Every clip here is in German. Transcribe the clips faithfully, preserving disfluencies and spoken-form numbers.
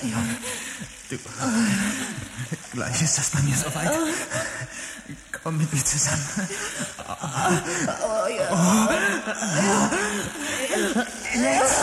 Ja. Du, gleich ist das bei mir soweit. Komm mit mir zusammen. Oh, ja. Oh. Jetzt.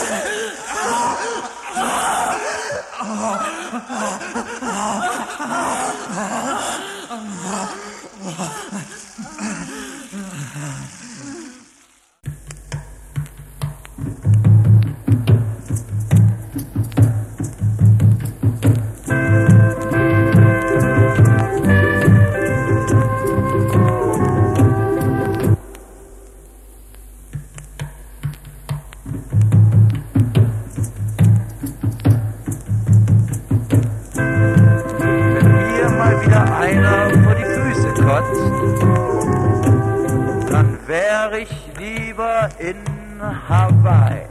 In Hawaii.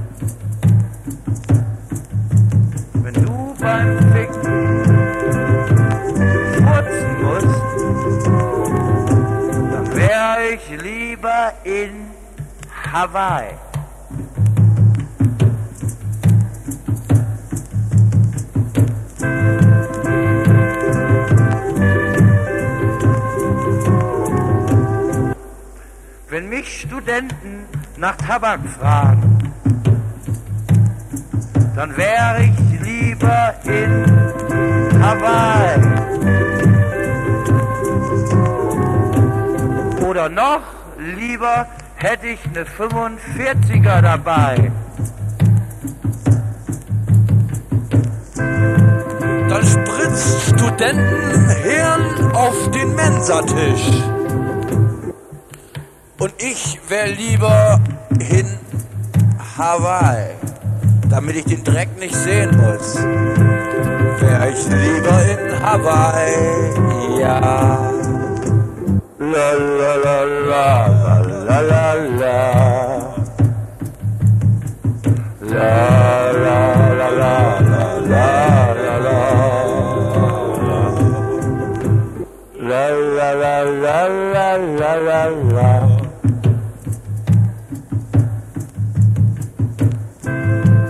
Wenn du beim Ficken furzen musst, dann wär ich lieber in Hawaii. Wenn mich Studenten nach Tabak fragen, dann wäre ich lieber in Hawaii. Oder noch lieber hätte ich eine fünfundvierziger dabei. Dann spritzt Studentenhirn auf den Mensatisch. Und ich wär lieber in Hawaii, damit ich den Dreck nicht sehen muss. Wär ich lieber in Hawaii, ja. La la la la la la la. La la la la la la la. La la la la la la la la.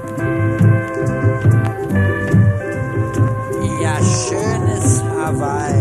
Ja, schönes Hawaii.